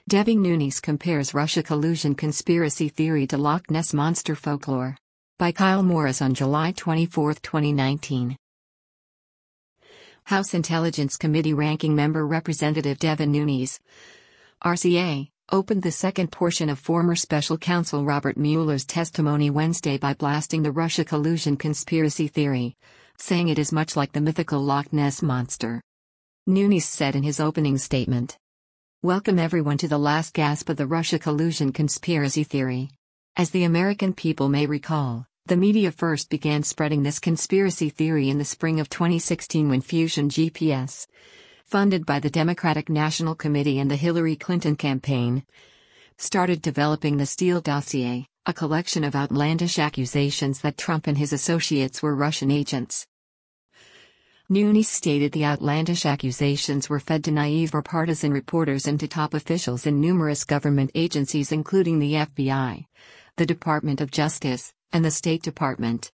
Debbie Nunes compares Russia collusion conspiracy theory to Loch Ness Monster folklore. By Kyle Morris on July 24, 2019. House Intelligence Committee Ranking Member Representative Devin Nunes, RCA, opened the second portion of former Special Counsel Robert Mueller's testimony Wednesday by blasting the Russia collusion conspiracy theory, saying it is much like the mythical Loch Ness Monster. Nunes said in his opening statement, "Welcome everyone to the last gasp of the Russia collusion conspiracy theory. As the American people may recall, the media first began spreading this conspiracy theory in the spring of 2016 when Fusion GPS, funded by the Democratic National Committee and the Hillary Clinton campaign, started developing the Steele dossier, a collection of outlandish accusations that Trump and his associates were Russian agents." Nunes stated the outlandish accusations were fed to naive or partisan reporters and to top officials in numerous government agencies including the FBI, the Department of Justice, and the State Department.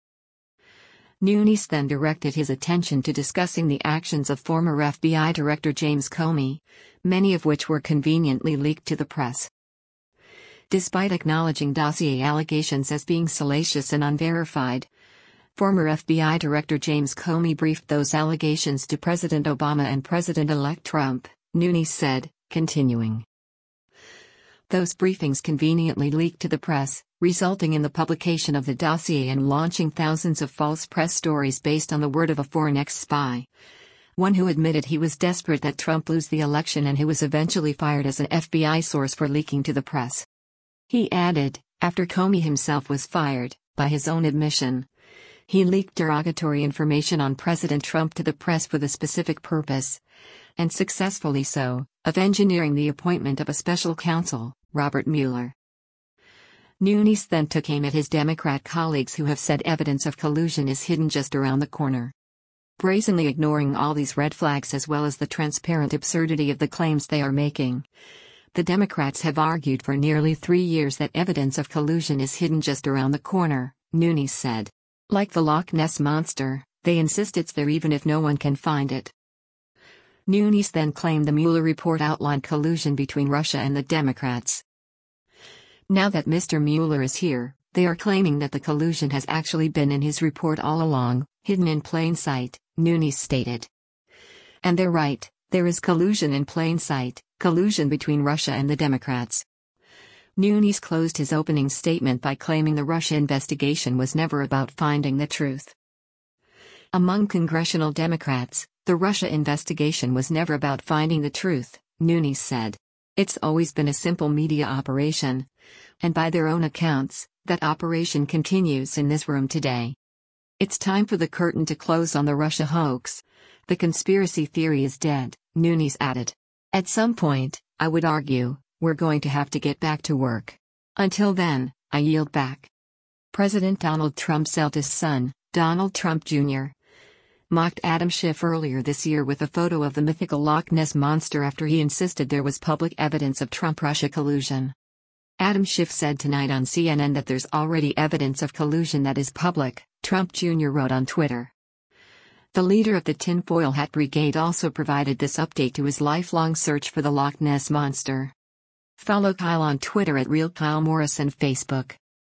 Nunes then directed his attention to discussing the actions of former FBI Director James Comey, many of which were conveniently leaked to the press. Despite acknowledging dossier allegations as being salacious and unverified, former FBI Director James Comey briefed those allegations to President Obama and President-elect Trump, Nunes said, continuing. Those briefings conveniently leaked to the press, resulting in the publication of the dossier and launching thousands of false press stories based on the word of a foreign ex-spy, one who admitted he was desperate that Trump lose the election and who was eventually fired as an FBI source for leaking to the press. He added, after Comey himself was fired, by his own admission, he leaked derogatory information on President Trump to the press with a specific purpose, and successfully so, of engineering the appointment of a special counsel, Robert Mueller. Nunes then took aim at his Democrat colleagues who have said evidence of collusion is hidden just around the corner. Brazenly ignoring all these red flags as well as the transparent absurdity of the claims they are making, the Democrats have argued for nearly 3 years that evidence of collusion is hidden just around the corner, Nunes said. Like the Loch Ness Monster, they insist it's there even if no one can find it. Nunes then claimed the Mueller report outlined collusion between Russia and the Democrats. Now that Mr. Mueller is here, they are claiming that the collusion has actually been in his report all along, hidden in plain sight, Nunes stated. And they're right, there is collusion in plain sight, collusion between Russia and the Democrats. Nunes closed his opening statement by claiming the Russia investigation was never about finding the truth. Among congressional Democrats, the Russia investigation was never about finding the truth, Nunes said. It's always been a simple media operation. And by their own accounts, that operation continues in this room today. It's time for the curtain to close on the Russia hoax. The conspiracy theory is dead, Nunes added. At some point, I would argue, we're going to have to get back to work. Until then, I yield back. President Donald Trump's eldest son, Donald Trump Jr., mocked Adam Schiff earlier this year with a photo of the mythical Loch Ness Monster after he insisted there was public evidence of Trump-Russia collusion. Adam Schiff said tonight on CNN that there's already evidence of collusion that is public, Trump Jr. wrote on Twitter. The leader of the Tinfoil Hat Brigade also provided this update to his lifelong search for the Loch Ness Monster. Follow Kyle on Twitter at RealKyleMorris and Facebook.